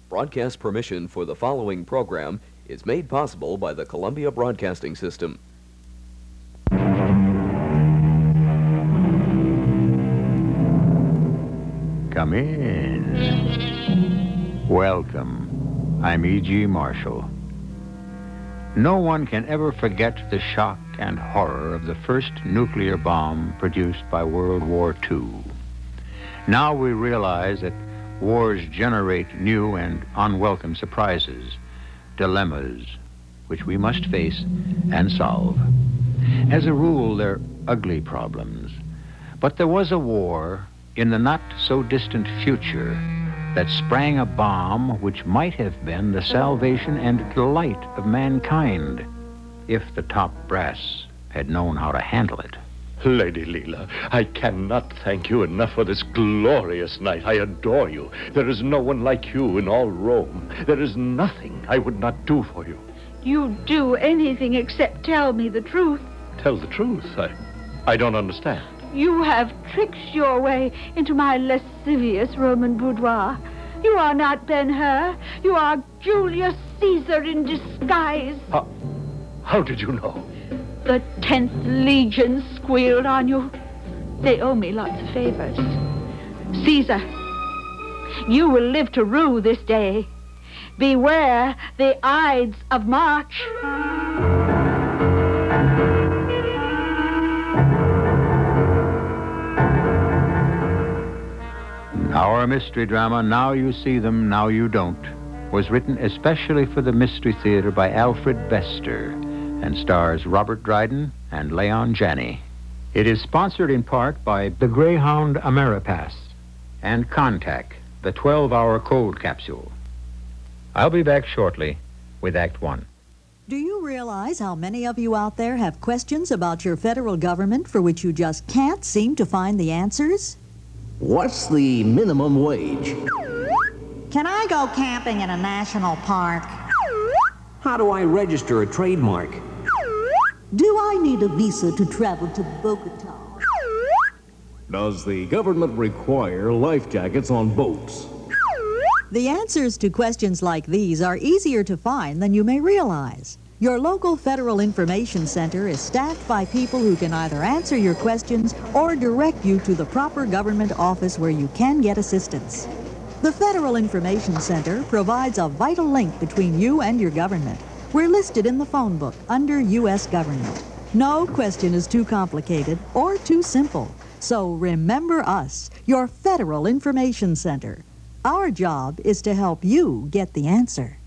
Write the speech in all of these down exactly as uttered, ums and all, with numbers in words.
Broadcast permission for the following program is made possible by the Columbia Broadcasting System. Come in. Welcome. I'm E G. Marshall. No one can ever forget the shock and horror of the first nuclear bomb produced by World War Two. Now we realize that wars generate new and unwelcome surprises, dilemmas, which we must face and solve. As a rule, they're ugly problems. But there was a war in the not-so-distant future that sprang a bomb which might have been the salvation and delight of mankind if the top brass had known how to handle it. Lady Leela, I cannot thank you enough for this glorious night. I adore you. There is no one like you in all Rome. There is nothing I would not do for you. You do anything except tell me the truth. Tell the truth? I, I don't understand. You have tricked your way into my lascivious Roman boudoir. You are not Ben-Hur. You are Julius Caesar in disguise. How, how did you know? The tenth Legion squealed on you. They owe me lots of favors. Caesar, you will live to rue this day. Beware the Ides of March. Our mystery drama, Now You See Them, Now You Don't, was written especially for the Mystery Theater by Alfred Bester and stars Robert Dryden and Leon Janney. It is sponsored in part by the Greyhound Ameripass and Contact, the twelve-hour cold capsule. I'll be back shortly with Act One. Do you realize how many of you out there have questions about your federal government for which you just can't seem to find the answers? What's the minimum wage? Can I go camping in a national park? How do I register a trademark? Do I need a visa to travel to Bogota? Does the government require life jackets on boats? The answers to questions like these are easier to find than you may realize. Your local Federal Information Center is staffed by people who can either answer your questions or direct you to the proper government office where you can get assistance. The Federal Information Center provides a vital link between you and your government. We're listed in the phone book under U S Government. No question is too complicated or too simple. So remember us, your Federal Information Center. Our job is to help you get the answer.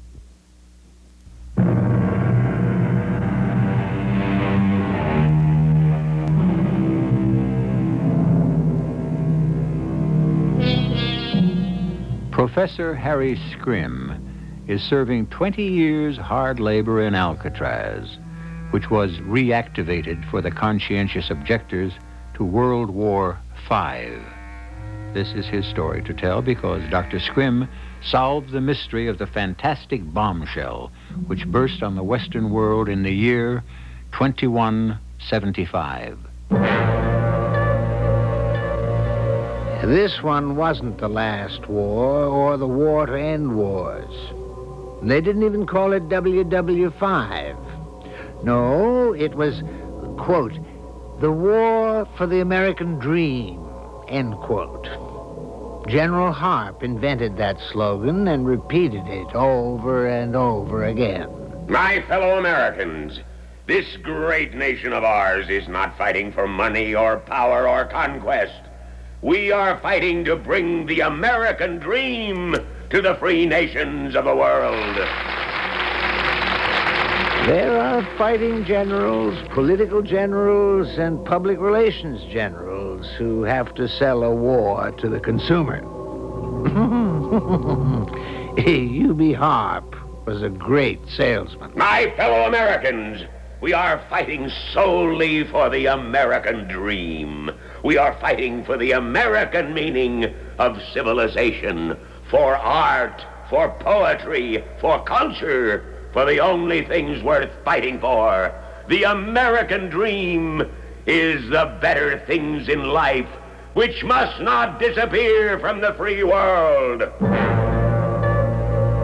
Professor Harry Scrim is serving twenty years hard labor in Alcatraz, which was reactivated for the conscientious objectors to World War Five. This is his story to tell because Doctor Scrim solved the mystery of the fantastic bombshell which burst on the Western world in the year twenty-one seventy-five. This one wasn't the last war or the war to end wars. They didn't even call it W W five. No, it was, quote, the war for the American dream, end quote. General Harp invented that slogan and repeated it over and over again. My fellow Americans, this great nation of ours is not fighting for money or power or conquest. We are fighting to bring the American dream to the free nations of the world. There are fighting generals, political generals, and public relations generals who have to sell a war to the consumer. U B Harp was a great salesman. My fellow Americans, we are fighting solely for the American dream. We are fighting for the American meaning of civilization, for art, for poetry, for culture, for the only things worth fighting for. The American dream is the better things in life which must not disappear from the free world.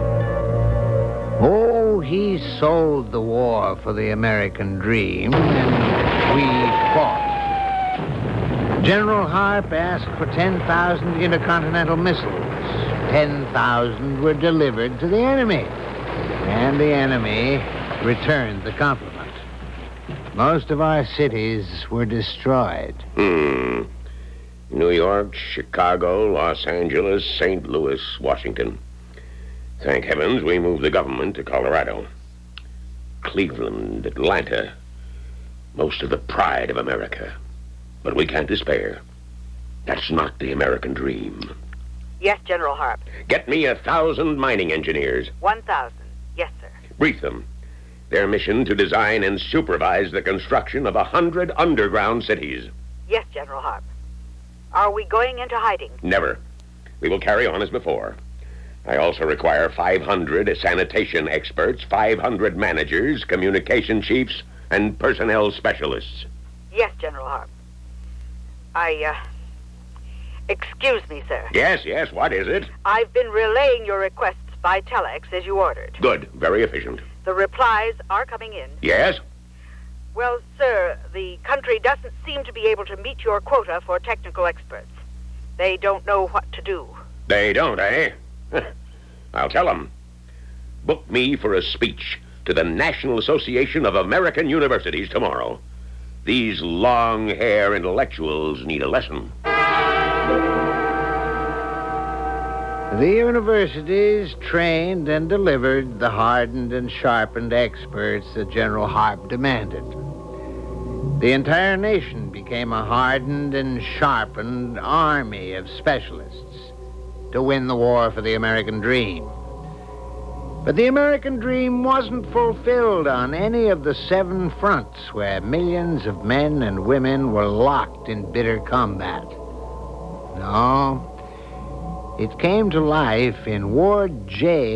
Oh, he sold the war for the American dream, and we fought. General Harp asked for ten thousand intercontinental missiles. ten thousand were delivered to the enemy, and the enemy returned the compliment. Most of our cities were destroyed. Hmm. New York, Chicago, Los Angeles, Saint Louis, Washington. Thank heavens we moved the government to Colorado. Cleveland, Atlanta. Most of the pride of America. But we can't despair. That's not the American dream. Yes, General Harp. Get me a thousand mining engineers. One thousand. Yes, sir. Brief them. Their mission to design and supervise the construction of a hundred underground cities. Yes, General Harp. Are we going into hiding? Never. We will carry on as before. I also require five hundred sanitation experts, five hundred managers, communication chiefs, and personnel specialists. Yes, General Harp. I, uh... Excuse me, sir. Yes, yes, what is it? I've been relaying your requests by telex as you ordered. Good, very efficient. The replies are coming in. Yes? Well, sir, the country doesn't seem to be able to meet your quota for technical experts. They don't know what to do. They don't, eh? I'll tell them. Book me for a speech to the National Association of American Universities tomorrow. These long-hair intellectuals need a lesson. The universities trained and delivered the hardened and sharpened experts that General Harp demanded. The entire nation became a hardened and sharpened army of specialists to win the war for the American dream. But the American dream wasn't fulfilled on any of the seven fronts where millions of men and women were locked in bitter combat. No. It came to life in Ward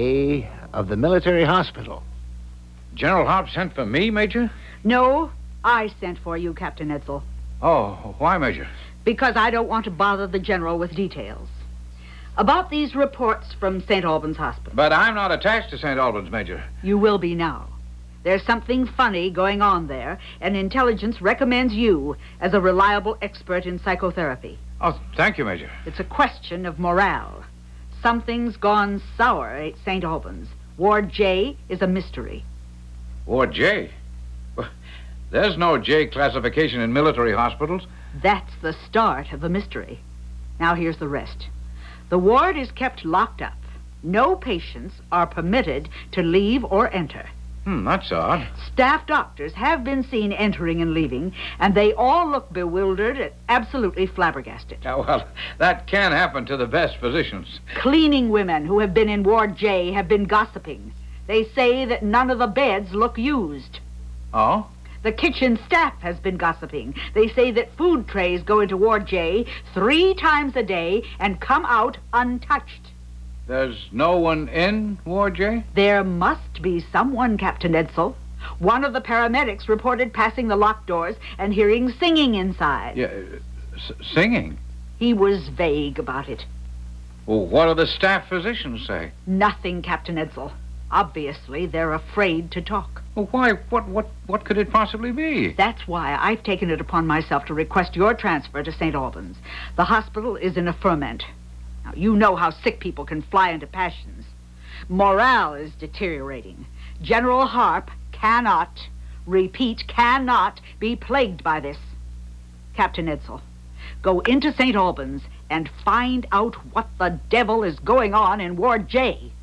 J of the military hospital. General Harp sent for me, Major? No, I sent for you, Captain Edsel. Oh, why, Major? Because I don't want to bother the General with details. About these reports from Saint Albans Hospital. But I'm not attached to Saint Albans, Major. You will be now. There's something funny going on there, and intelligence recommends you as a reliable expert in psychotherapy. Oh, thank you, Major. It's a question of morale. Something's gone sour at Saint Albans. Ward J is a mystery. Ward J? Well, there's no J classification in military hospitals. That's the start of the mystery. Now here's the rest. The ward is kept locked up. No patients are permitted to leave or enter. Hmm, that's odd. Staff doctors have been seen entering and leaving, and they all look bewildered and absolutely flabbergasted. Oh, well, that can happen to the best physicians. Cleaning women who have been in Ward J have been gossiping. They say that none of the beds look used. Oh? The kitchen staff has been gossiping. They say that food trays go into Ward J three times a day and come out untouched. There's no one in Ward J? There must be someone, Captain Edsel. One of the paramedics reported passing the locked doors and hearing singing inside. Yeah, s- singing? He was vague about it. Well, what do the staff physicians say? Nothing, Captain Edsel. Obviously, they're afraid to talk. Well, why? What, what, what could it possibly be? That's why I've taken it upon myself to request your transfer to Saint Albans. The hospital is in a ferment. Now, you know how sick people can fly into passions. Morale is deteriorating. General Harp cannot, repeat, cannot be plagued by this. Captain Edsel, go into Saint Albans and find out what the devil is going on in Ward J.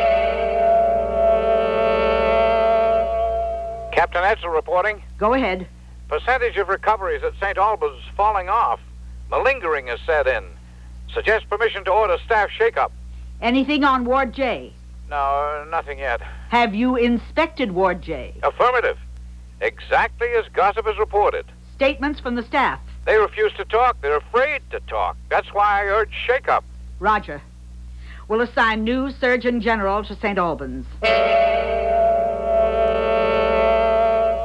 Captain Edsel reporting. Go ahead. Percentage of recoveries at Saint Albans falling off. Malingering has set in. Suggest permission to order staff shake-up. Anything on Ward J? No, nothing yet. Have you inspected Ward J? Affirmative. Exactly as gossip has reported. Statements from the staff? They refuse to talk. They're afraid to talk. That's why I urge shake-up. Roger. We'll assign new Surgeon General to Saint Albans.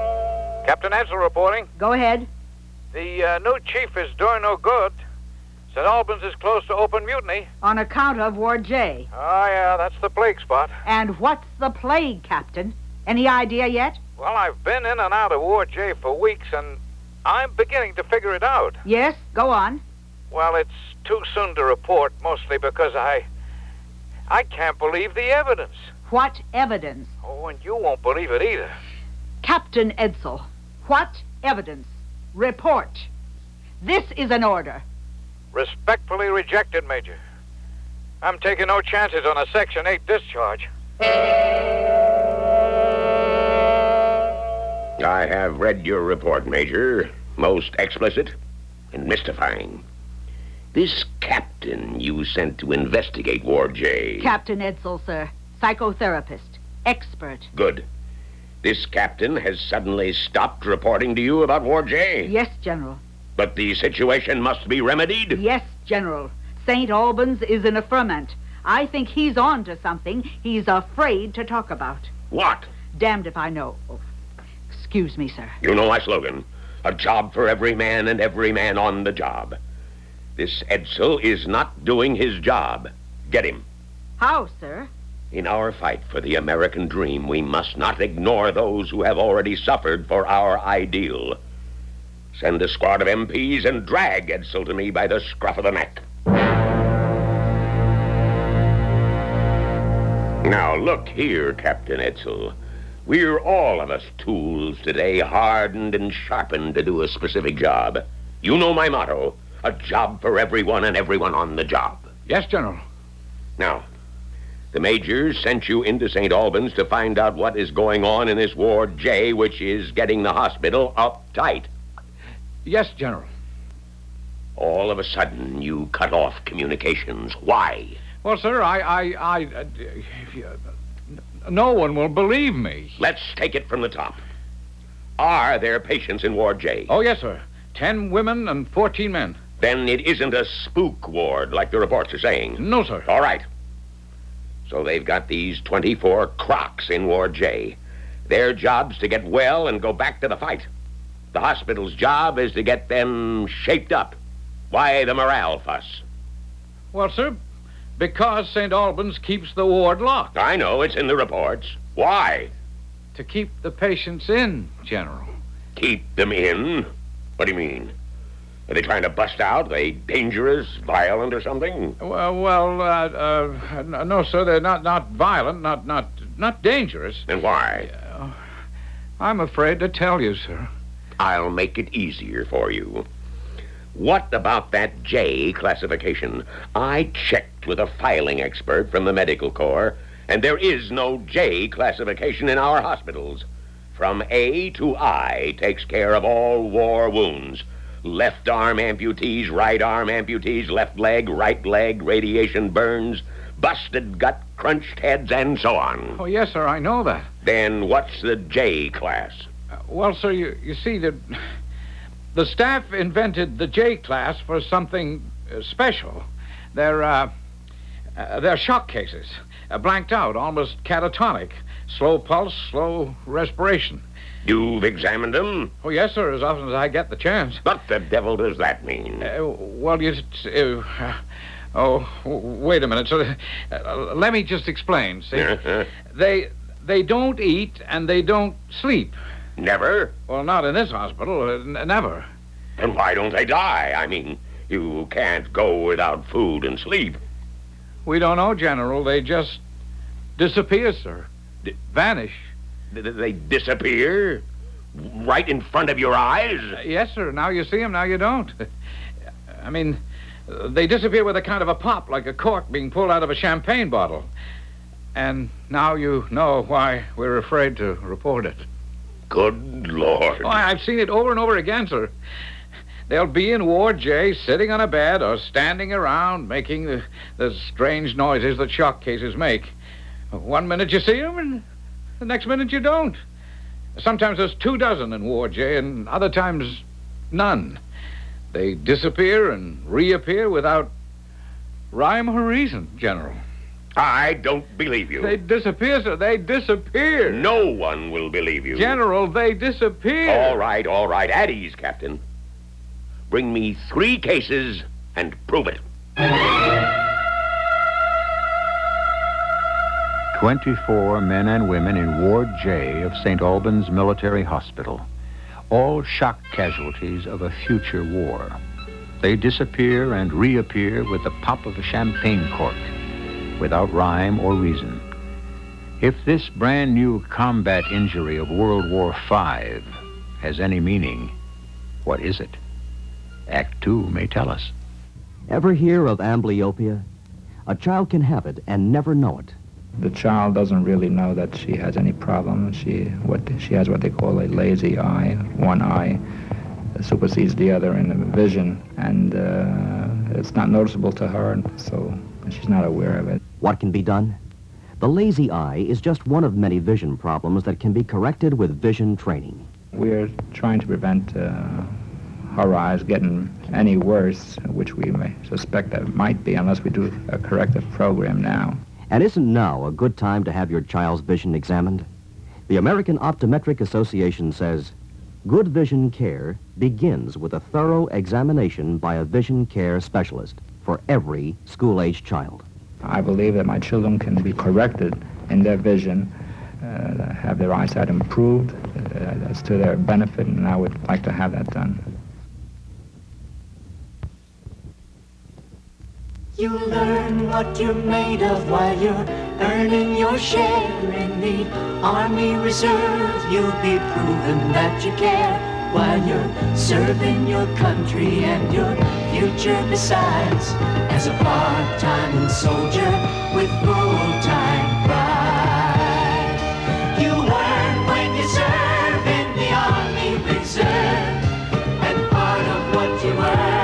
Captain Edsel reporting. Go ahead. The uh, new chief is doing no good. Saint Albans is close to open mutiny. On account of Ward J. Oh, yeah, that's the plague spot. And what's the plague, Captain? Any idea yet? Well, I've been in and out of Ward J for weeks, and I'm beginning to figure it out. Yes, go on. Well, it's too soon to report, mostly because I... I can't believe the evidence. What evidence? Oh, and you won't believe it either. Captain Edsel, what evidence? Report. This is an order. Respectfully rejected, Major. I'm taking no chances on a Section eight discharge. I have read your report, Major. Most explicit and mystifying. This captain you sent to investigate Ward J. Captain Edsel, sir. Psychotherapist. Expert. Good. This captain has suddenly stopped reporting to you about Ward J? Yes, General. But the situation must be remedied? Yes, General. Saint Albans is in a ferment. I think he's on to something he's afraid to talk about. What? Damned if I know. Oh, excuse me, sir. You know my slogan. A job for every man and every man on the job. This Edsel is not doing his job. Get him. How, sir? In our fight for the American dream, we must not ignore those who have already suffered for our ideal. Send a squad of M Ps and drag Edsel to me by the scruff of the neck. Now, look here, Captain Edsel. We're all of us tools today, hardened and sharpened to do a specific job. You know my motto, a job for everyone and everyone on the job. Yes, General. Now, the Major sent you into Saint Albans to find out what is going on in this Ward J, which is getting the hospital uptight. Yes, General. All of a sudden, you cut off communications. Why? Well, sir, I... I, I uh, if you, uh, no one will believe me. Let's take it from the top. Are there patients in Ward J? Oh, yes, sir. Ten women and fourteen men. Then it isn't a spook ward like the reports are saying. No, sir. All right. So they've got these twenty-four crocs in Ward J. Their job's to get well and go back to the fight. The hospital's job is to get them shaped up. Why the morale fuss? Well, sir, because Saint Albans keeps the ward locked. I know, it's in the reports. Why? To keep the patients in, General. Keep them in? What do you mean? Are they trying to bust out? Are they dangerous, violent, or something? Well, well, uh, uh, no, sir, they're not, not violent, not, not, not dangerous. Then why? Uh, I'm afraid to tell you, sir. I'll make it easier for you. What about that J classification? I checked with a filing expert from the medical corps, and there is no J classification in our hospitals. From A to I takes care of all war wounds. Left arm amputees, right arm amputees, left leg, right leg, radiation burns, busted gut, crunched heads, and so on. Oh, yes, sir, I know that. Then what's the J class? Uh, well, sir, you, you see, the, the staff invented the J class for something uh, special. They're, uh, uh, they're shock cases, uh, blanked out, almost catatonic, slow pulse, slow respiration. You've examined them? Oh, yes, sir, as often as I get the chance. What the devil does that mean? Uh, well, you... Uh, oh, wait a minute. So, uh, let me just explain, see? Uh-huh. They they don't eat and they don't sleep. Never? Well, not in this hospital. Uh, n- never. Then why don't they die? I mean, you can't go without food and sleep. We don't know, General. They just disappear, sir. D- vanish. They disappear? Right in front of your eyes? Uh, yes, sir. Now you see them, now you don't. I mean, uh, they disappear with a kind of a pop, like a cork being pulled out of a champagne bottle. And now you know why we're afraid to report it. Good Lord. Oh, I've seen it over and over again, sir. They'll be in Ward J, sitting on a bed or standing around, making the, the strange noises that shock cases make. One minute you see them, and the next minute you don't. Sometimes there's two dozen in Ward J, and other times none. They disappear and reappear without rhyme or reason, General. I don't believe you. They disappear, sir. They disappear. No one will believe you. General, they disappear. All right, all right. At ease, Captain. Bring me three cases and prove it. twenty-four men and women in Ward J of Saint Albans Military Hospital, all shock casualties of a future war. They disappear and reappear with the pop of a champagne cork, without rhyme or reason. If this brand new combat injury of World War Five has any meaning, what is it? Act Two may tell us. Ever hear of amblyopia? A child can have it and never know it. The child doesn't really know that she has any problem. She what she has what they call a lazy eye. One eye supersedes the other in vision, and uh, it's not noticeable to her, and so she's not aware of it. What can be done? The lazy eye is just one of many vision problems that can be corrected with vision training. We're trying to prevent uh, her eyes getting any worse, which we may suspect that it might be unless we do a corrective program now. And isn't now a good time to have your child's vision examined? The American Optometric Association says, good vision care begins with a thorough examination by a vision care specialist for every school-age child. I believe that my children can be corrected in their vision, uh, have their eyesight improved. Uh, that's to their benefit, and I would like to have that done. You learn what you're made of while you're earning your share in the Army Reserve. You'll be proving that you care while you're serving your country and your future besides. As a part-time soldier with full-time pride, you learn when you serve in the Army Reserve, and part of what you earn.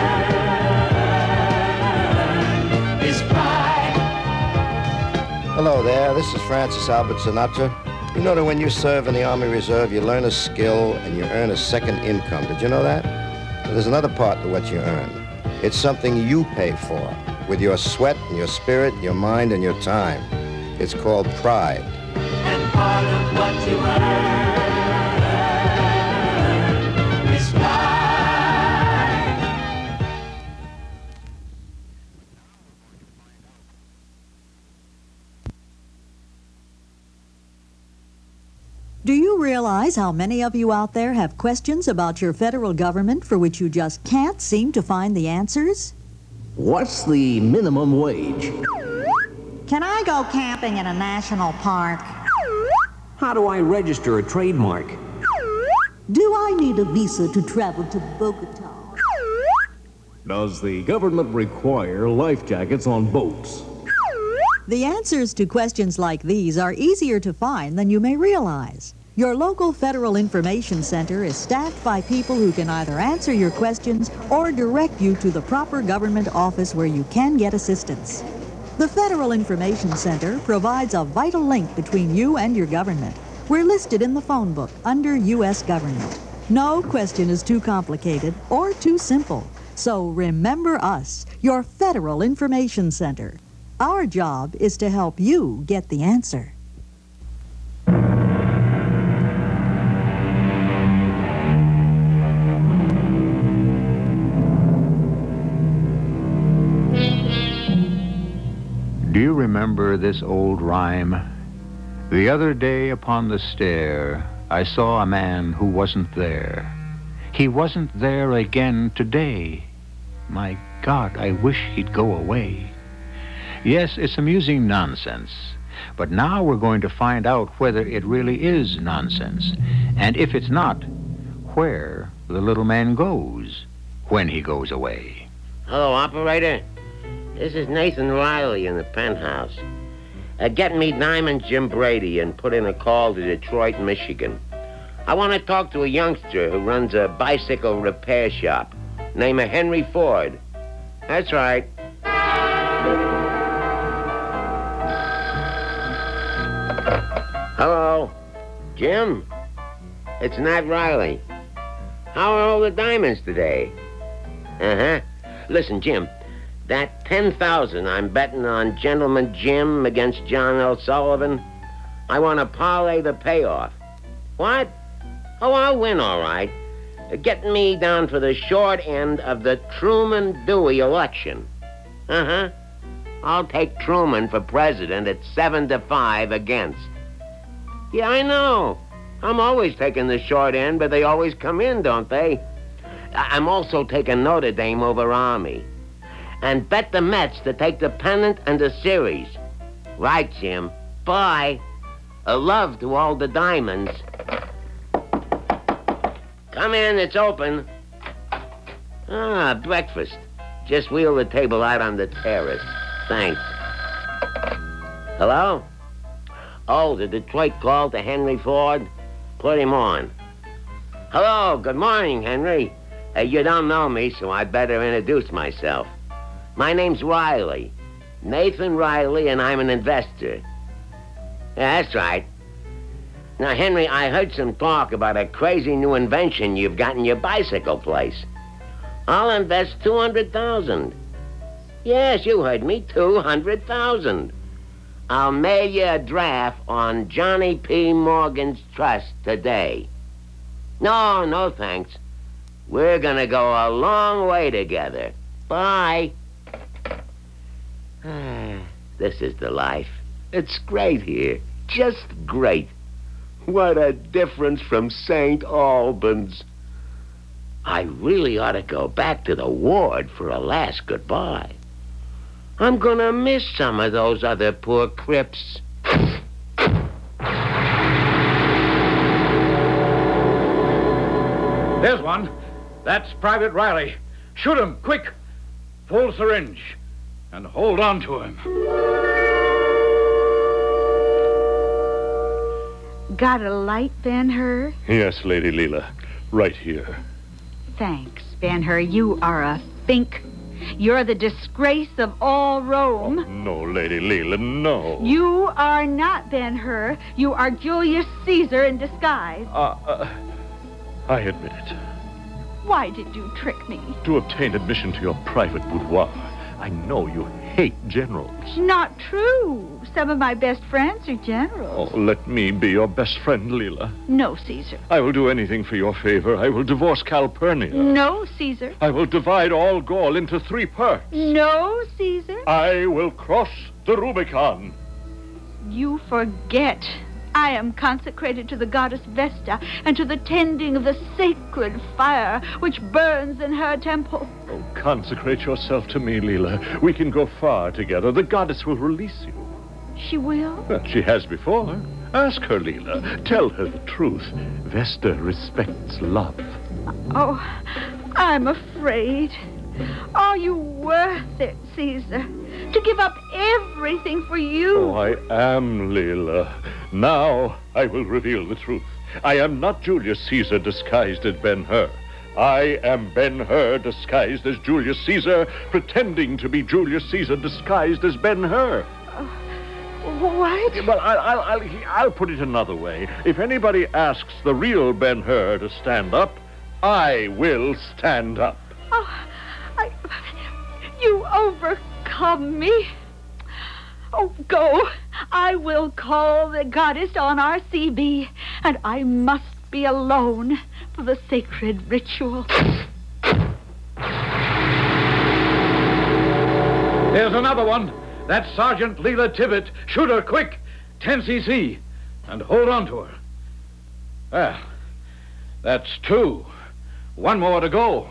Hello there, this is Francis Albert Sinatra. You know that when you serve in the Army Reserve, you learn a skill and you earn a second income. Did you know that? Well, there's another part to what you earn. It's something you pay for with your sweat and your spirit, your mind and your time. It's called pride. And part of what you earn is pride. Do you realize how many of you out there have questions about your federal government for which you just can't seem to find the answers? What's the minimum wage? Can I go camping in a national park? How do I register a trademark? Do I need a visa to travel to Bogota? Does the government require life jackets on boats? The answers to questions like these are easier to find than you may realize. Your local Federal Information Center is staffed by people who can either answer your questions or direct you to the proper government office where you can get assistance. The Federal Information Center provides a vital link between you and your government. We're listed in the phone book under U S Government. No question is too complicated or too simple. So remember us, your Federal Information Center. Our job is to help you get the answer. Do you remember this old rhyme? The other day upon the stair, I saw a man who wasn't there. He wasn't there again today. My God, I wish he'd go away. Yes, it's amusing nonsense, but now we're going to find out whether it really is nonsense, and if it's not, where the little man goes when he goes away. Hello, operator. This is Nathan Riley in the penthouse. Uh, get me Diamond Jim Brady and put in a call to Detroit, Michigan. I want to talk to a youngster who runs a bicycle repair shop. Name of Henry Ford. That's right. Hello, Jim? It's Nat Riley. How are all the diamonds today? Uh-huh. Listen, Jim, that ten thousand I'm betting on Gentleman Jim against John L. Sullivan, I want to parlay the payoff. What? Oh, I'll win, all right. Getting me down for the short end of the Truman-Dewey election. Uh-huh. I'll take Truman for president at seven to five against. Yeah, I know. I'm always taking the short end, but they always come in, don't they? I'm also taking Notre Dame over Army. And bet the Mets to take the pennant and the series. Right, Jim. Bye. A love to all the diamonds. Come in, it's open. Ah, breakfast. Just wheel the table out on the terrace. Thanks. Hello? Oh, the Detroit call to Henry Ford? Put him on. Hello, good morning, Henry. Uh, you don't know me, so I better introduce myself. My name's Riley. Nathan Riley, and I'm an investor. Yeah, that's right. Now, Henry, I heard some talk about a crazy new invention you've got in your bicycle place. I'll invest two hundred thousand dollars. Yes, you heard me, two hundred thousand dollars. I'll mail you a draft on Johnny P. Morgan's trust today. No, no thanks. We're gonna go a long way together. Bye. This is the life. It's great here. Just great. What a difference from Saint Albans. I really ought to go back to the ward for a last goodbye. I'm gonna miss some of those other poor Crips. There's one. That's Private Riley. Shoot him, quick. Full syringe. And hold on to him. Got a light, Ben-Hur? Yes, Lady Leela. Right here. Thanks, Ben-Hur. You are a fink. You're the disgrace of all Rome. Oh, no, Lady Leela, no. You are not Ben-Hur. You are Julius Caesar in disguise. Uh, uh, I admit it. Why did you trick me? To obtain admission to your private boudoir. I know you hate generals. Not true. Some of my best friends are generals. Oh, let me be your best friend, Leela. No, Caesar. I will do anything for your favor. I will divorce Calpurnia. No, Caesar. I will divide all Gaul into three parts. No, Caesar. I will cross the Rubicon. You forget. I am consecrated to the goddess Vesta and to the tending of the sacred fire which burns in her temple. Oh, consecrate yourself to me, Leela. We can go far together. The goddess will release you. She will? Well, she has before. Ask her, Leela. Tell her the truth. Vesta respects love. Oh, I'm afraid. Are you worth it, Caesar? To give up everything for you? Oh, I am, Leela. Now I will reveal the truth. I am not Julius Caesar disguised as Ben-Hur. I am Ben-Hur disguised as Julius Caesar, pretending to be Julius Caesar disguised as Ben-Hur. Uh, what? Well, I'll, I'll, I'll, I'll put it another way. If anybody asks the real Ben-Hur to stand up, I will stand up. Oh, I, you overcome me. Oh, go. I will call the goddess on our C B, and I must be alone for the sacred ritual. There's another one. That's Sergeant Leela Tibbet. Shoot her quick. ten C C. And hold on to her. Well, that's two. One more to go.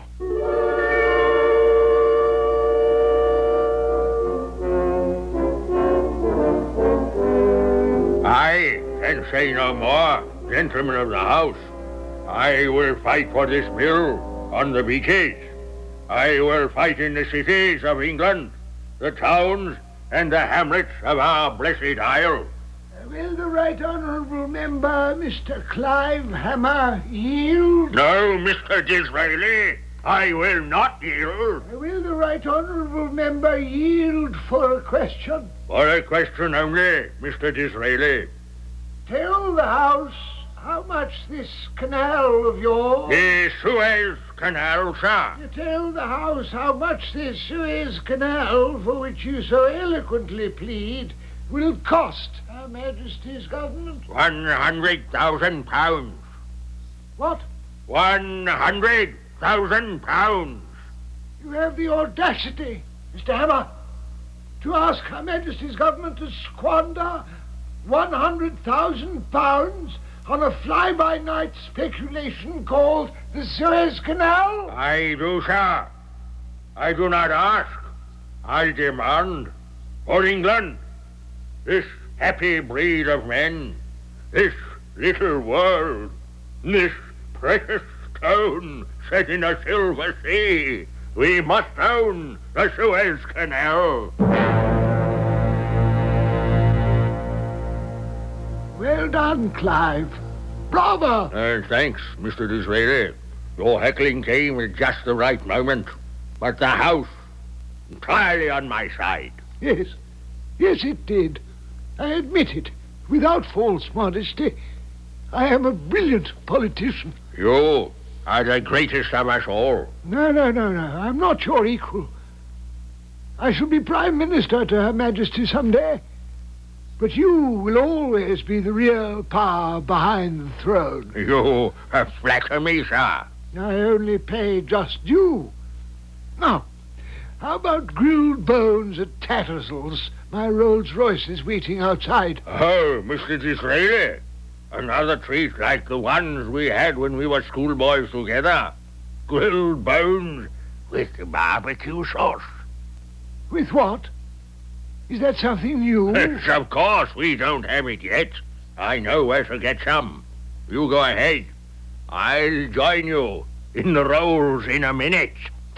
I can say no more, gentlemen of the House. I will fight for this bill on the beaches. I will fight in the cities of England, the towns, and the hamlets of our blessed Isle. Will the Right Honourable Member, Mister Clive Hammer, yield? No, Mister Disraeli, I will not yield. Will the Right Honourable Member yield for a question? For a question only, Mister Disraeli. Tell the House how much this canal of yours... The Suez Canal, sir. You tell the House how much this Suez Canal, for which you so eloquently plead, will cost Her Majesty's government? One hundred thousand pounds. What? One hundred thousand pounds. You have the audacity, Mister Hammer, to ask Her Majesty's government to squander one hundred thousand pounds on a fly-by-night speculation called the Suez Canal? I do, sir. I do not ask. I demand. For England, this happy breed of men, this little world, this precious stone set in a silver sea, we must own the Suez Canal. Well done, Clive. Bravo! Uh, thanks, Mister Disraeli. Your heckling came at just the right moment. But the House, entirely on my side. Yes, yes, it did. I admit it, without false modesty. I am a brilliant politician. You are the greatest of us all. No, no, no, no. I'm not your equal. I shall be Prime Minister to Her Majesty someday. But you will always be the real power behind the throne. You flatter me, sir. I only pay just due. Now, how about grilled bones at Tattersall's? My Rolls Royce is waiting outside. Oh, Mister Disraeli. Another treat like the ones we had when we were schoolboys together. Grilled bones with barbecue sauce. With what? Is that something new? Of course, we don't have it yet. I know where to get some. You go ahead. I'll join you in the rolls in a minute.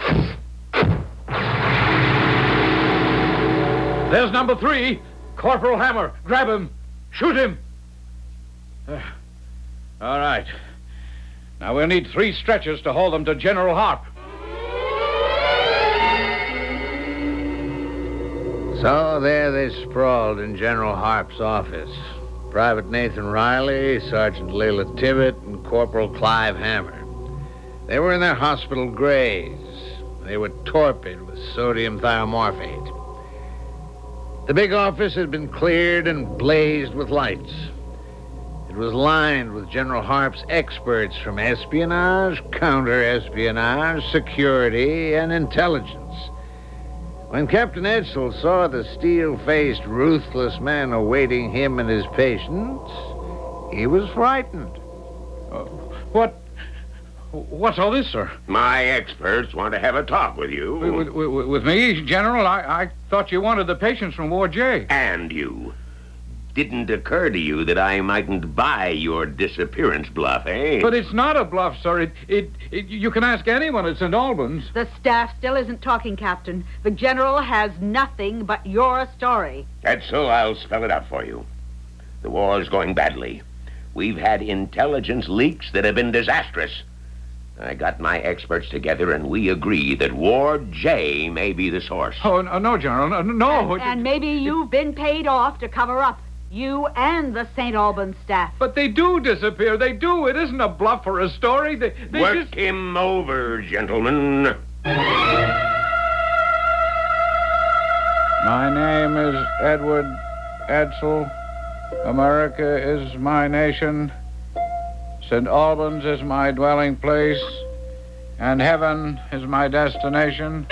There's number three. Corporal Hammer. Grab him. Shoot him. Uh, all right. Now we'll need three stretchers to haul them to General Harp. So there they sprawled in General Harp's office. Private Nathan Riley, Sergeant Leila Tibbet, and Corporal Clive Hammer. They were in their hospital grays. They were torpid with sodium thiomorphate. The big office had been cleared and blazed with lights. It was lined with General Harp's experts from espionage, counter-espionage, security, and intelligence. When Captain Edsel saw the steel-faced, ruthless man awaiting him and his patients, he was frightened. Uh, what? What's all this, sir? My experts want to have a talk with you. With, with, with me, General? I, I thought you wanted the patients from Ward J. And you. Didn't occur to you that I mightn't buy your disappearance bluff, eh? But it's not a bluff, sir. It, it, it, you can ask anyone at Saint Albans. The staff still isn't talking, Captain. The General has nothing but your story. That's so. I'll spell it out for you. The war's going badly. We've had intelligence leaks that have been disastrous. I got my experts together, and we agree that Ward J may be the source. Oh, no, no General, no. no. And, and maybe you've been paid off to cover up. You and the Saint Albans staff. But they do disappear. They do. It isn't a bluff or a story. They, they Work just... him over, gentlemen. My name is Edward Edsel. America is my nation. Saint Albans is my dwelling place. And heaven is my destination.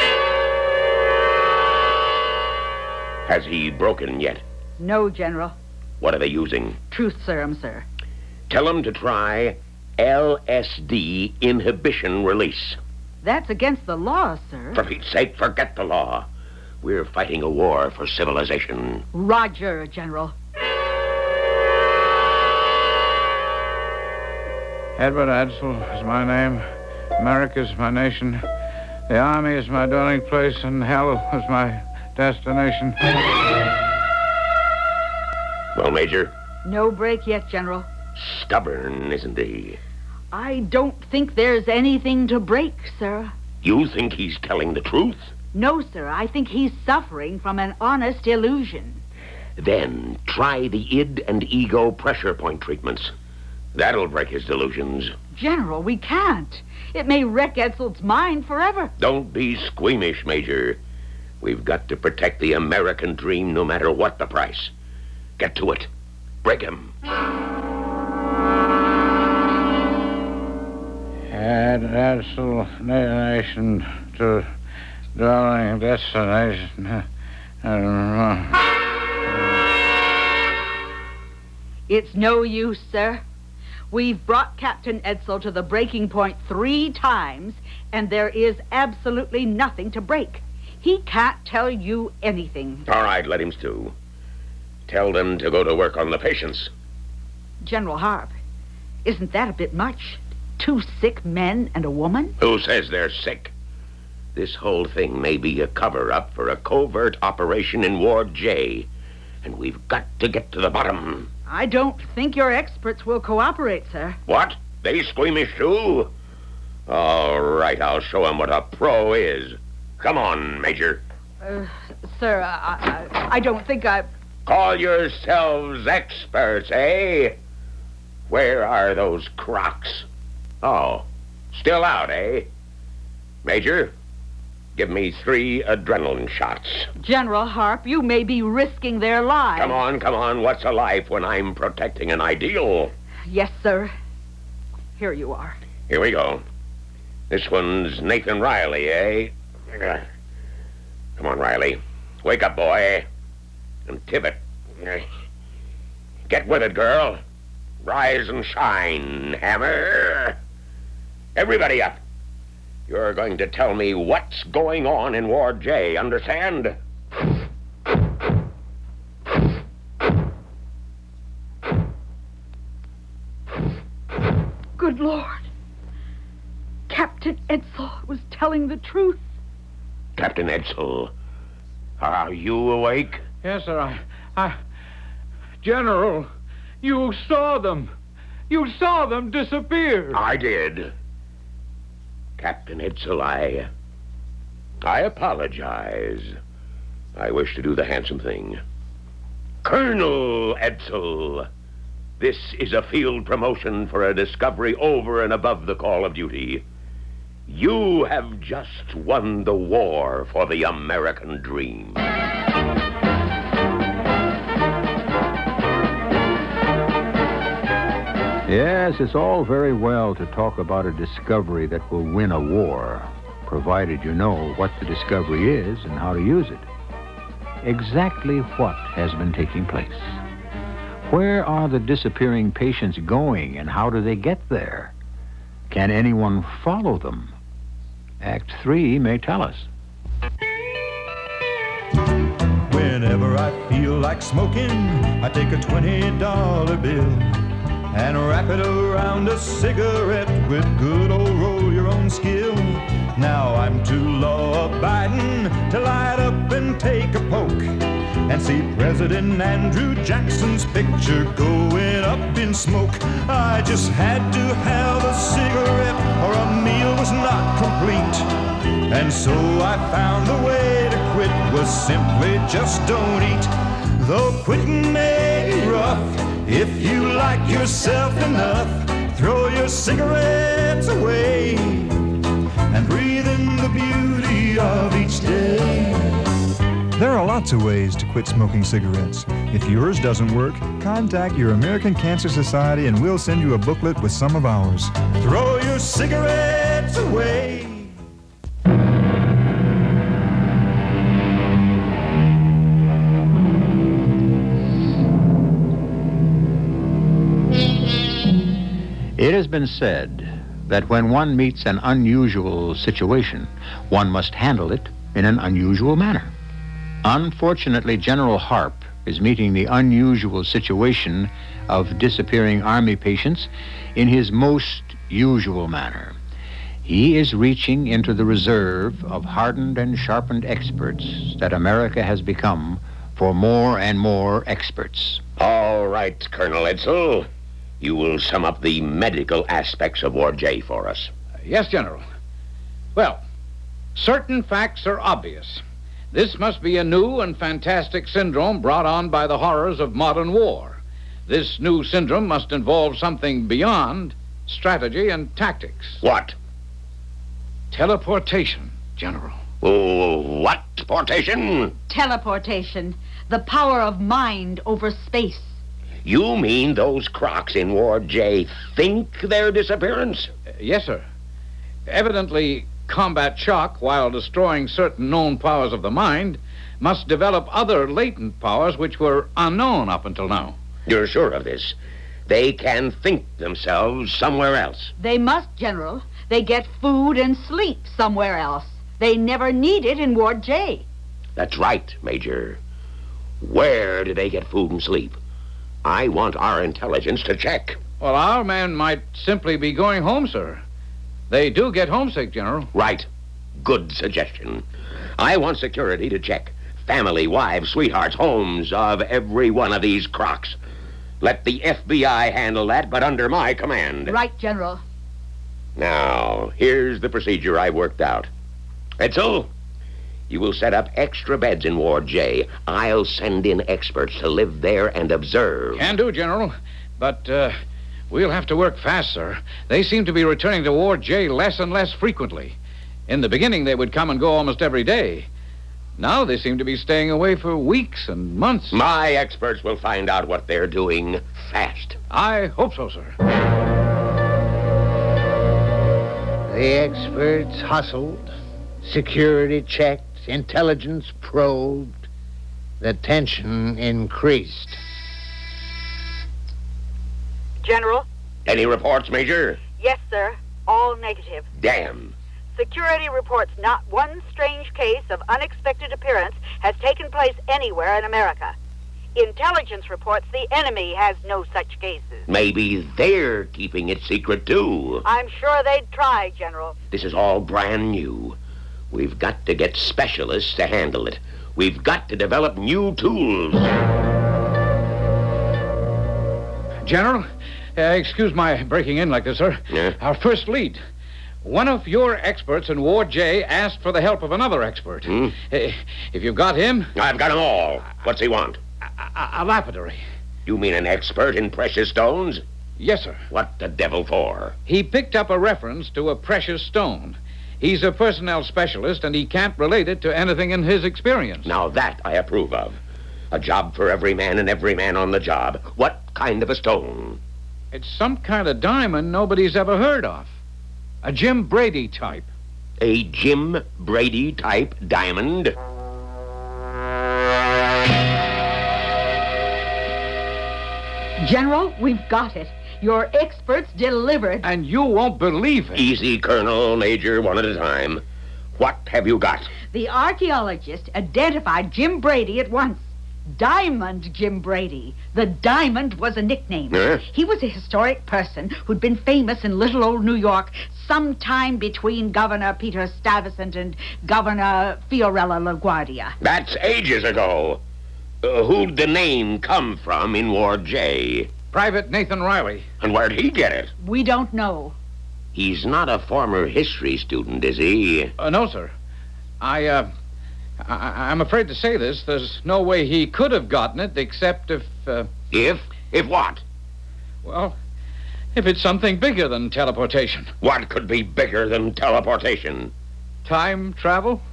Has he broken yet? No, General. What are they using? Truth serum, sir. Tell them to try L S D inhibition release. That's against the law, sir. For Pete's sake, forget the law. We're fighting a war for civilization. Roger, General. Edward Edsel is my name. America is my nation. The Army is my dwelling place, and hell is my destination. Well, Major? No break yet, General. Stubborn, isn't he? I don't think there's anything to break, sir. You think he's telling the truth? No, sir. I think he's suffering from an honest illusion. Then try the id and ego pressure point treatments. That'll break his delusions. General, we can't. It may wreck Edsel's mind forever. Don't be squeamish, Major. We've got to protect the American dream no matter what the price. Get to it. Break him. Destination to dwelling destination. It's no use, sir. We've brought Captain Edsel to the breaking point three times, and there is absolutely nothing to break. He can't tell you anything. All right, let him stew. Tell them to go to work on the patients. General Harp, isn't that a bit much? Two sick men and a woman? Who says they're sick? This whole thing may be a cover-up for a covert operation in Ward J, and we've got to get to the bottom. I don't think your experts will cooperate, sir. What? They squeamish too? All right, I'll show them what a pro is. Come on, Major. Uh, sir, I, I, I don't think I... Call yourselves experts, eh? Where are those crocs? Oh, still out, eh? Major, give me three adrenaline shots. General Harp, you may be risking their lives. Come on, come on. What's a life when I'm protecting an ideal? Yes, sir. Here you are. Here we go. This one's Nathan Riley, eh? Come on, Riley. Wake up, boy. And Tibbet. Get with it, girl. Rise and shine, Hammer. Everybody up. You're going to tell me what's going on in Ward J, understand? Good Lord. Captain Edsel was telling the truth. Captain Edsel, are you awake? Yes, sir. I, I... General, you saw them. You saw them disappear. I did. Captain Edsel, I... I apologize. I wish to do the handsome thing. Colonel Edsel, this is a field promotion for a discovery over and above the call of duty. You have just won the war for the American dream. Yes, it's all very well to talk about a discovery that will win a war, provided you know what the discovery is and how to use it. Exactly what has been taking place? Where are the disappearing patients going, and how do they get there? Can anyone follow them? Act three may tell us. Whenever I feel like smoking, I take a twenty dollar bill and wrap it around a cigarette with good old roll-your-own skill. Now I'm too law-abiding to light up and take a poke and see President Andrew Jackson's picture going up in smoke. I just had to have a cigarette or a meal was not complete. And so I found the way to quit was simply just don't eat. Though quitting may be rough, if you like yourself enough, throw your cigarettes away and breathe in the beauty of each day. There are lots of ways to quit smoking cigarettes. If yours doesn't work, contact your American Cancer Society and we'll send you a booklet with some of ours. Throw your cigarettes away. It has been said that when one meets an unusual situation, one must handle it in an unusual manner. Unfortunately, General Harp is meeting the unusual situation of disappearing Army patients in his most usual manner. He is reaching into the reserve of hardened and sharpened experts that America has become for more and more experts. All right, Colonel Edsel. You will sum up the medical aspects of Ward J for us. Uh, yes, General. Well, certain facts are obvious. This must be a new and fantastic syndrome brought on by the horrors of modern war. This new syndrome must involve something beyond strategy and tactics. What? Teleportation, General. Oh, what? Portation? Teleportation. The power of mind over space. You mean those crocs in Ward J think their disappearance? Uh, yes, sir. Evidently, combat shock, while destroying certain known powers of the mind, must develop other latent powers which were unknown up until now. You're sure of this? They can think themselves somewhere else. They must, General. They get food and sleep somewhere else. They never need it in Ward J. That's right, Major. Where do they get food and sleep? I want our intelligence to check. Well, our man might simply be going home, sir. They do get homesick, General. Right. Good suggestion. I want security to check family, wives, sweethearts, homes of every one of these crocs. Let the F B I handle that, but under my command. Right, General. Now, here's the procedure I worked out. Edsel, you will set up extra beds in Ward J. I'll send in experts to live there and observe. Can do, General. But, uh, we'll have to work fast, sir. They seem to be returning to Ward J less and less frequently. In the beginning, they would come and go almost every day. Now they seem to be staying away for weeks and months. My experts will find out what they're doing fast. I hope so, sir. The experts hustled, security checked, intelligence probed. The tension increased. General? Any reports, Major? Yes, sir. All negative. Damn. Security reports not one strange case of unexpected appearance has taken place anywhere in America. Intelligence reports the enemy has no such cases. Maybe they're keeping it secret, too. I'm sure they'd try, General. This is all brand new. We've got to get specialists to handle it. We've got to develop new tools. General, uh, excuse my breaking in like this, sir. Yeah? Our first lead. One of your experts in Ward J asked for the help of another expert. Hmm? Uh, if you've got him... I've got them all. What's he want? A, a, a lapidary. You mean an expert in precious stones? Yes, sir. What the devil for? He picked up a reference to a precious stone. He's a personnel specialist, and he can't relate it to anything in his experience. Now that I approve of. A job for every man and every man on the job. What kind of a stone? It's some kind of diamond nobody's ever heard of. A Jim Brady type. A Jim Brady type diamond? General, we've got it. Your experts delivered. And you won't believe it. Easy, Colonel, Major, one at a time. What have you got? The archaeologist identified Jim Brady at once. Diamond Jim Brady. The Diamond was a nickname. Huh? He was a historic person who'd been famous in little old New York sometime between Governor Peter Stuyvesant and Governor Fiorello LaGuardia. That's ages ago. Uh, who'd the name come from in Ward J? Private Nathan Riley. And where'd he get it? We don't know. He's not a former history student, is he? Uh, no, sir. I, uh... I, I'm afraid to say this. There's no way he could have gotten it except if... Uh, if? If what? Well, if it's something bigger than teleportation. What could be bigger than teleportation? Time travel?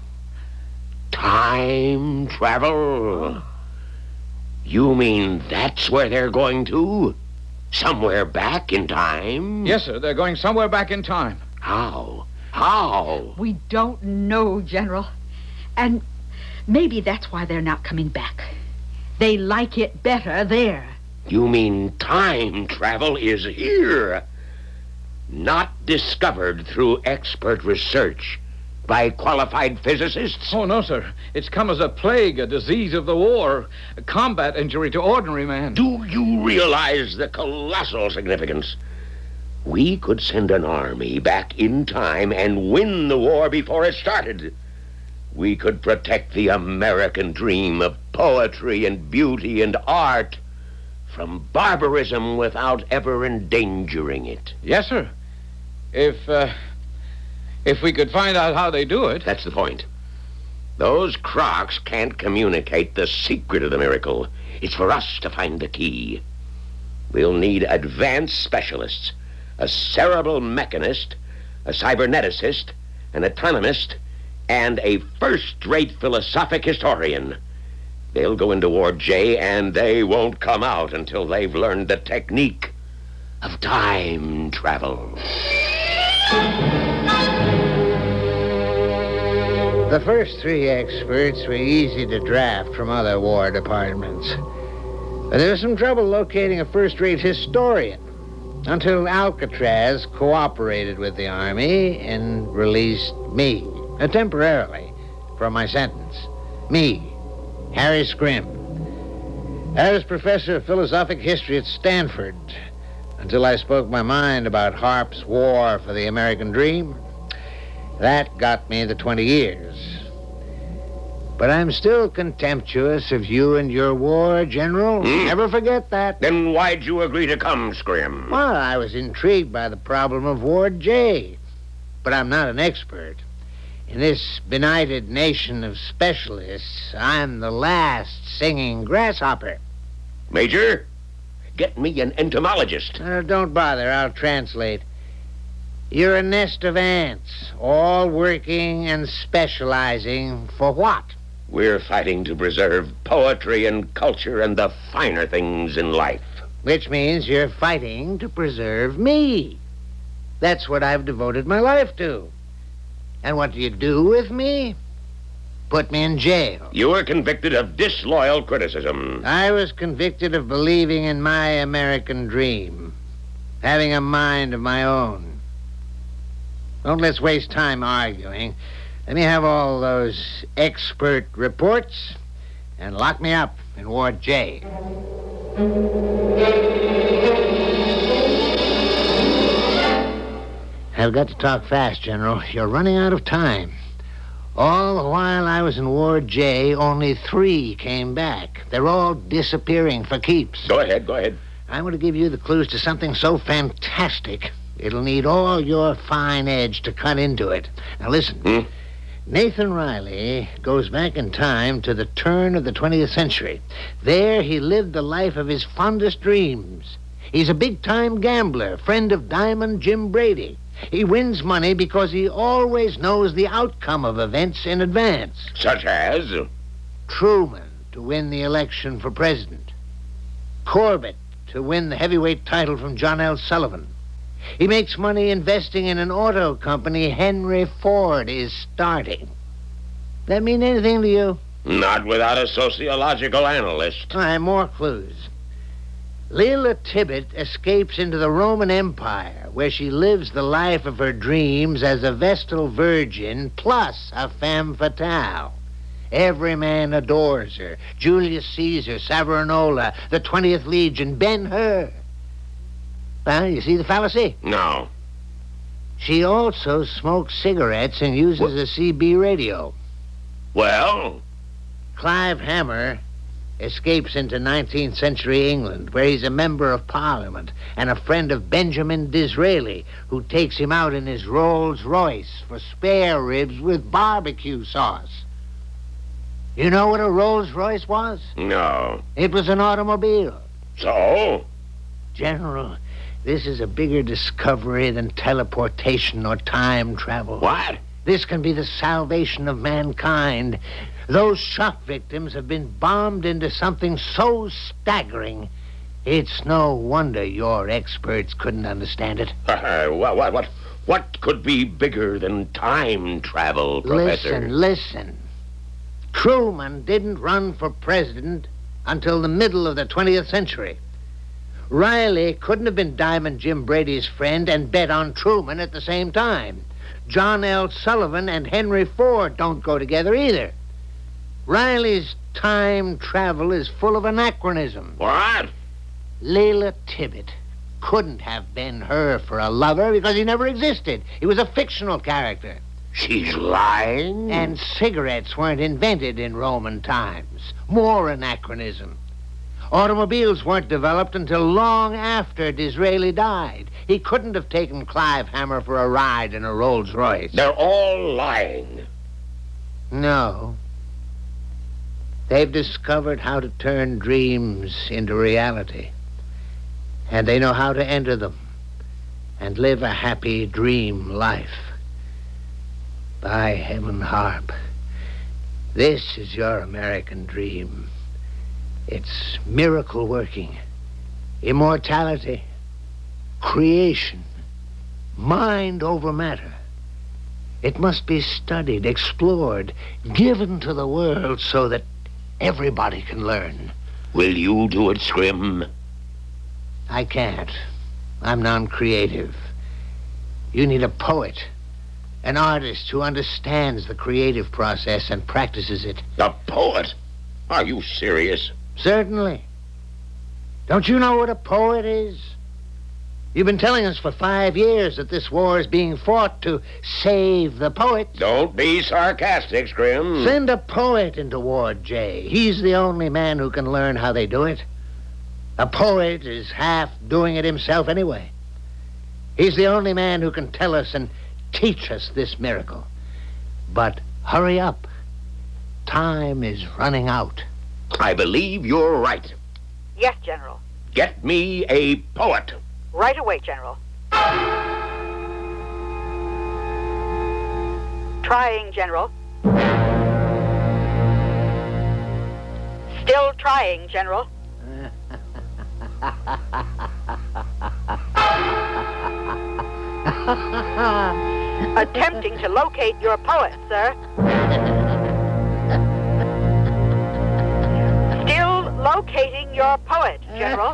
Time travel? You mean that's where they're going to? Somewhere back in time? Yes, sir. They're going somewhere back in time. How? How? We don't know, General. And maybe that's why they're not coming back. They like it better there. You mean time travel is here? Not discovered through expert research by qualified physicists? Oh, no, sir. It's come as a plague, a disease of the war, a combat injury to ordinary man. Do you realize the colossal significance? We could send an army back in time and win the war before it started. We could protect the American dream of poetry and beauty and art from barbarism without ever endangering it. Yes, sir. If, uh, if we could find out how they do it. That's the point. Those crocs can't communicate the secret of the miracle. It's for us to find the key. We'll need advanced specialists, a cerebral mechanist, a cyberneticist, an autonomist, and a first-rate philosophic historian. They'll go into Ward J, and they won't come out until they've learned the technique of time travel. The first three experts were easy to draft from other war departments. But there was some trouble locating a first-rate historian until Alcatraz cooperated with the Army and released me, uh, temporarily, from my sentence. Me, Harry Scrim. I was professor of philosophic history at Stanford until I spoke my mind about Harp's War for the American Dream. That got me the twenty years. But I'm still contemptuous of you and your war, General. Hmm? Never forget that. Then why'd you agree to come, Scrim? Well, I was intrigued by the problem of Ward J. But I'm not an expert. In this benighted nation of specialists, I'm the last singing grasshopper. Major, get me an entomologist. Uh, don't bother, I'll translate. You're a nest of ants, all working and specializing for what? We're fighting to preserve poetry and culture and the finer things in life. Which means you're fighting to preserve me. That's what I've devoted my life to. And what do you do with me? Put me in jail. You were convicted of disloyal criticism. I was convicted of believing in my American dream, having a mind of my own. Don't let's waste time arguing. Let me have all those expert reports and lock me up in Ward J. I've got to talk fast, General. You're running out of time. All the while I was in Ward J, only three came back. They're all disappearing for keeps. Go ahead, go ahead. I want to give you the clues to something so fantastic, it'll need all your fine edge to cut into it. Now listen. Hmm? Nathan Riley goes back in time to the turn of the twentieth century. There he lived the life of his fondest dreams. He's a big-time gambler, friend of Diamond Jim Brady. He wins money because he always knows the outcome of events in advance. Such as? Truman to win the election for president. Corbett to win the heavyweight title from John L. Sullivan. He makes money investing in an auto company Henry Ford is starting. That mean anything to you? Not without a sociological analyst. All right, more clues. Leela Tibbet escapes into the Roman Empire, where she lives the life of her dreams as a Vestal Virgin plus a femme fatale. Every man adores her. Julius Caesar, Savonarola, the twentieth Legion, Ben-Hur. Well, you see the fallacy? No. She also smokes cigarettes and uses what? a C B radio. Well? Clive Hammer escapes into nineteenth century England, where he's a member of Parliament and a friend of Benjamin Disraeli, who takes him out in his Rolls Royce for spare ribs with barbecue sauce. You know what a Rolls Royce was? No. It was an automobile. So? General, this is a bigger discovery than teleportation or time travel. What? This can be the salvation of mankind. Those shock victims have been bombed into something so staggering, it's no wonder your experts couldn't understand it. Uh, what, what, what, what could be bigger than time travel, Professor? Listen, listen. Truman didn't run for president until the middle of the twentieth century. Riley couldn't have been Diamond Jim Brady's friend and bet on Truman at the same time. John L. Sullivan and Henry Ford don't go together either. Riley's time travel is full of anachronism. What? Leela Tibbet couldn't have been her for a lover because he never existed. He was a fictional character. She's lying? And cigarettes weren't invented in Roman times. More anachronism. Automobiles weren't developed until long after Disraeli died. He couldn't have taken Clive Hammer for a ride in a Rolls Royce. They're all lying. No. They've discovered how to turn dreams into reality. And they know how to enter them and live a happy dream life. By heaven, Harp, this is your American dream. It's miracle working, immortality, creation, mind over matter. It must be studied, explored, given to the world so that everybody can learn. Will you do it, Scrim? I can't. I'm non-creative. You need a poet, an artist who understands the creative process and practices it. A poet? Are you serious? Certainly. Don't you know what a poet is? You've been telling us for five years that this war is being fought to save the poets. Don't be sarcastic, Scrim. Send a poet into Ward J. He's the only man who can learn how they do it. A poet is half doing it himself anyway. He's the only man who can tell us and teach us this miracle. But hurry up. Time is running out. I believe you're right. Yes, General. Get me a poet. Right away, General. Trying, General. Still trying, General. Attempting to locate your poet, sir. Still locating your poet, General.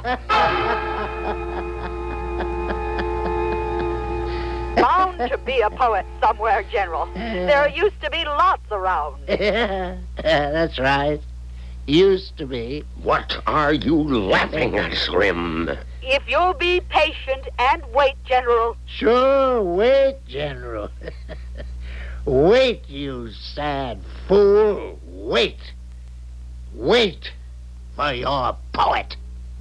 Bound to be a poet somewhere, General. There used to be lots around. That's right. Used to be. What are you laughing at, Scrim? If you'll be patient and wait, General. Sure, wait, General. Wait, you sad fool. Wait. Wait for your poet.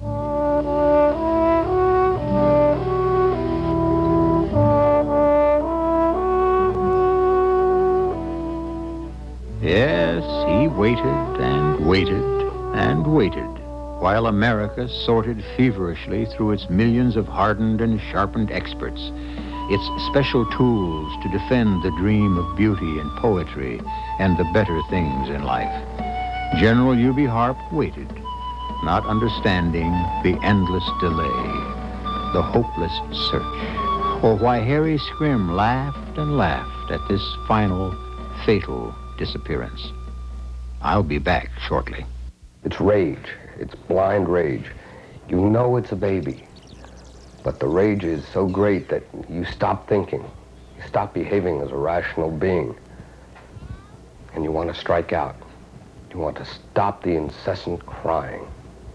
Yes, he waited and waited and waited while America sorted feverishly through its millions of hardened and sharpened experts, its special tools to defend the dream of beauty and poetry and the better things in life. General U B Harp waited, not understanding the endless delay, the hopeless search, or why Harry Scrim laughed and laughed at this final, fatal disappearance. I'll be back shortly. It's rage. It's blind rage. You know it's a baby, but the rage is so great that you stop thinking. You stop behaving as a rational being, and you want to strike out. You want to stop the incessant crying.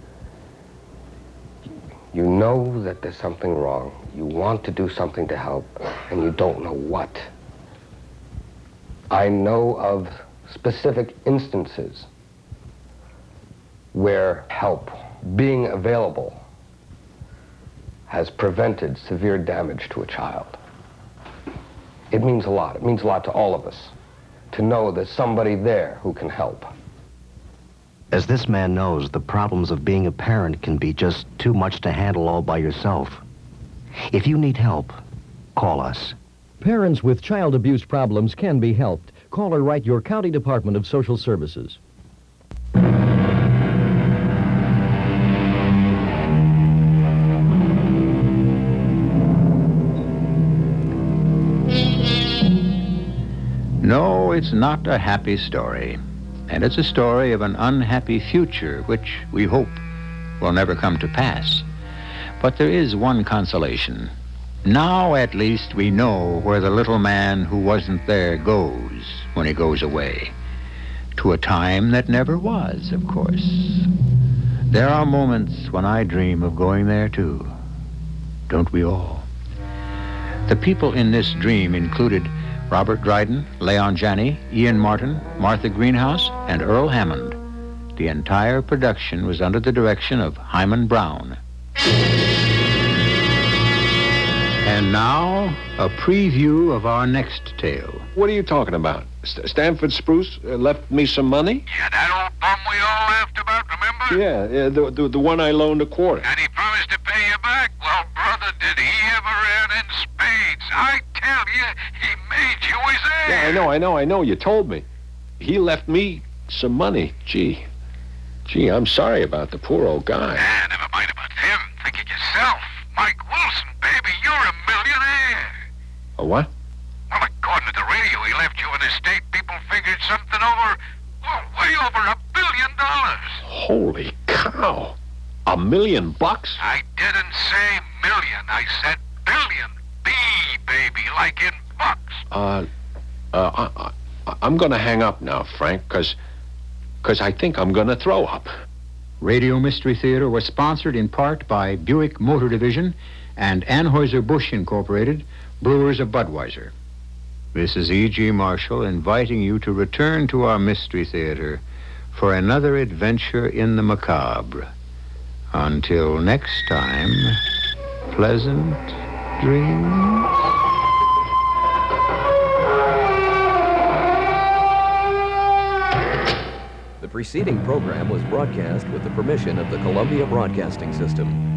You know that there's something wrong. You want to do something to help, and you don't know what. I know of specific instances where help being available has prevented severe damage to a child. It means a lot. It means a lot to all of us to know there's somebody there who can help. As this man knows, the problems of being a parent can be just too much to handle all by yourself. If you need help, call us. Parents with child abuse problems can be helped. Call or write your County Department of Social Services. No, it's not a happy story. And it's a story of an unhappy future, which we hope will never come to pass. But there is one consolation. Now, at least, we know where the little man who wasn't there goes when he goes away. To a time that never was, of course. There are moments when I dream of going there, too. Don't we all? The people in this dream included Robert Dryden, Leon Janney, Ian Martin, Martha Greenhouse, and Earl Hammond. The entire production was under the direction of Hyman Brown. And now, a preview of our next tale. What are you talking about? St- Stanford Spruce uh, left me some money? Yeah, that old bum we all laughed about, remember? Yeah, yeah the, the, the one I loaned a quarter. And he promised to pay you back? Well, brother, did he ever earn in spades? I tell you, he made you his heir. Yeah, I know, I know, I know. You told me. He left me some money. Gee. Gee, I'm sorry about the poor old guy. Yeah, never mind about him. Think of yourself. Mike Wilson, baby, you're a millionaire. A what? Well, according to the radio, you and estate people figured something over, well, way over a billion dollars. Holy cow. A million bucks? I didn't say million. I said billion. B, baby, like in bucks. Uh, uh, I, I, I'm going to hang up now, Frank, because because I think I'm going to throw up. Radio Mystery Theater was sponsored in part by Buick Motor Division and Anheuser-Busch Incorporated, brewers of Budweiser. This is E G. Marshall inviting you to return to our Mystery Theater for another adventure in the macabre. Until next time, pleasant dreams. The preceding program was broadcast with the permission of the Columbia Broadcasting System.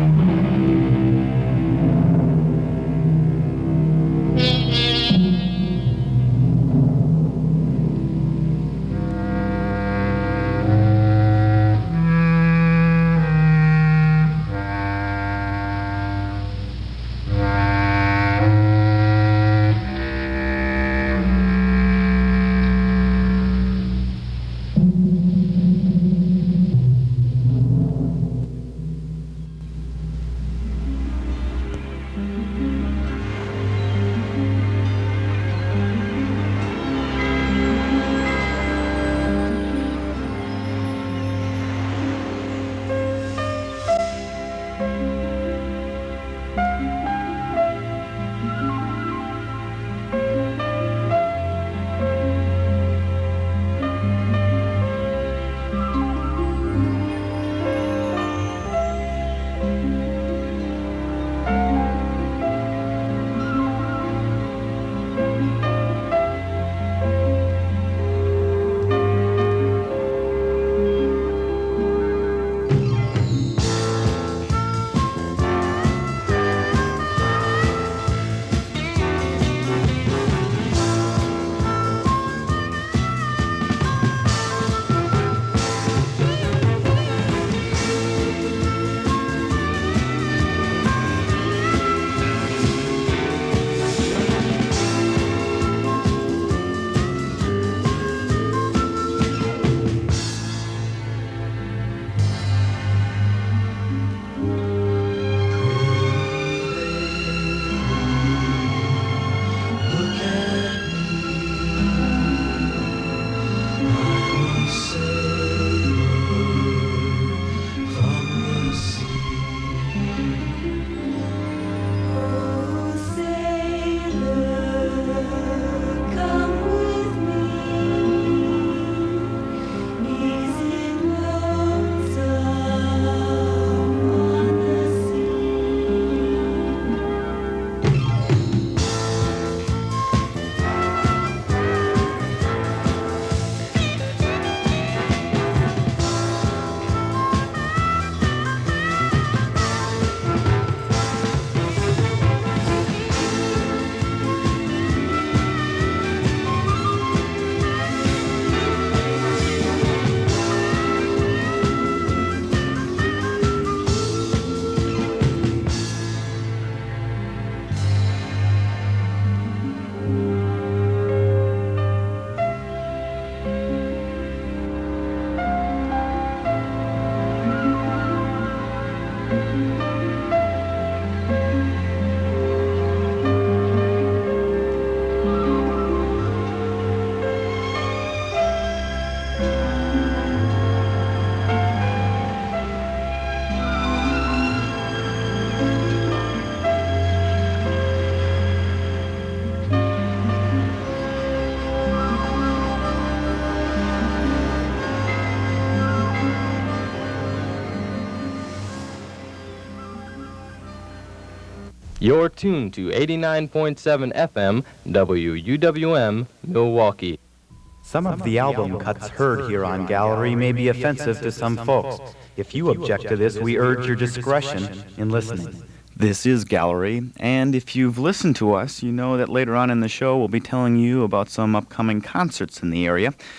You're tuned to eighty-nine point seven F M, W U W M, Milwaukee. Some of the album cuts heard here on Gallery may be offensive to some folks. If you object to this, we urge your discretion in listening. This is Gallery, and if you've listened to us, you know that later on in the show we'll be telling you about some upcoming concerts in the area.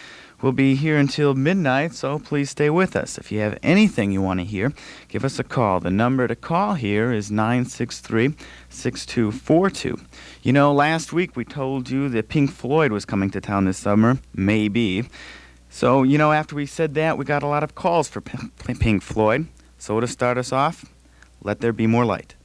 We'll be here until midnight, so please stay with us. If you have anything you want to hear, give us a call. The number to call here is nine six three, six two four two. You know, last week we told you that Pink Floyd was coming to town this summer. Maybe. So, you know, after we said that, we got a lot of calls for P- Pink Floyd. So to start us off, Let There Be More Light.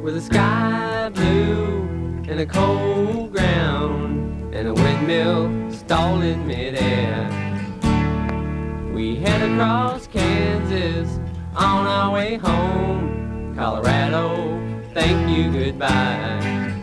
with a sky blue and a cold ground and a windmill stalled in midair. We head across Kansas on our way home. Colorado, thank you, goodbye.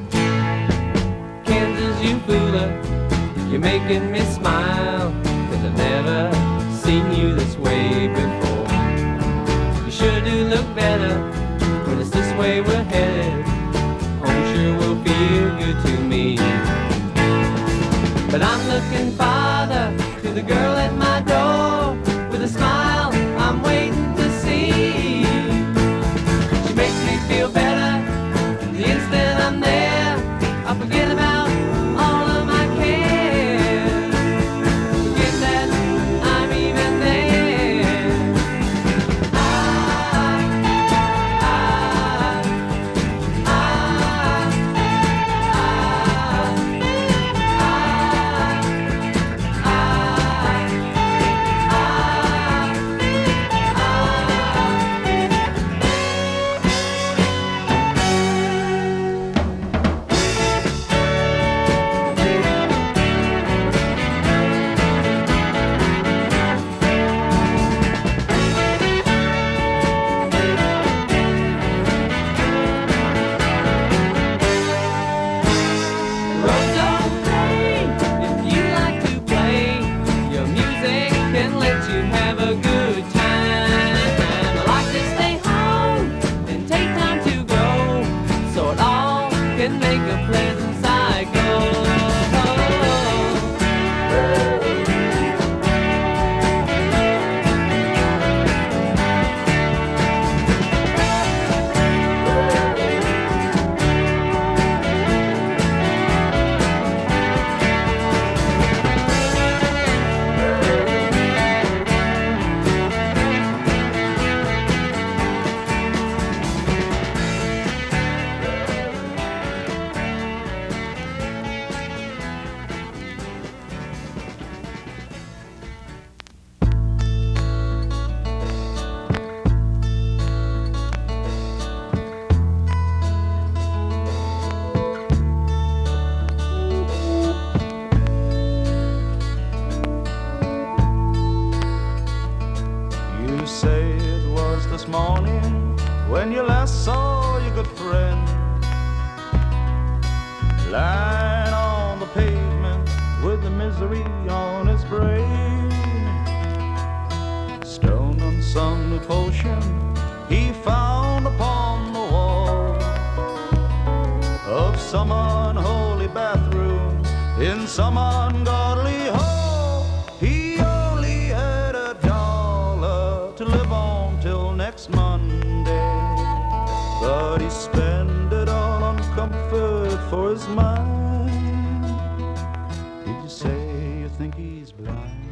Kansas, you fooler, you're making me smile, 'cause I've never seen you this way before. You sure do look better when it's this way we're headed. Home sure will feel good to me. But I'm looking farther to the girl at my door with a smile I'm waiting to see. She makes me feel better the instant I'm there. I forget about all of my cares. Forget that I'm even there. I, I, I, You say it was this morning when you last saw your good friend lying on the pavement with the misery on his brain. Stone on some new potion he found upon the wall of some unholy bathroom in some ungodly hall. He only had a dollar to live on till next Monday, but he spent it all on comfort for his mind. Did you say you think he's blind?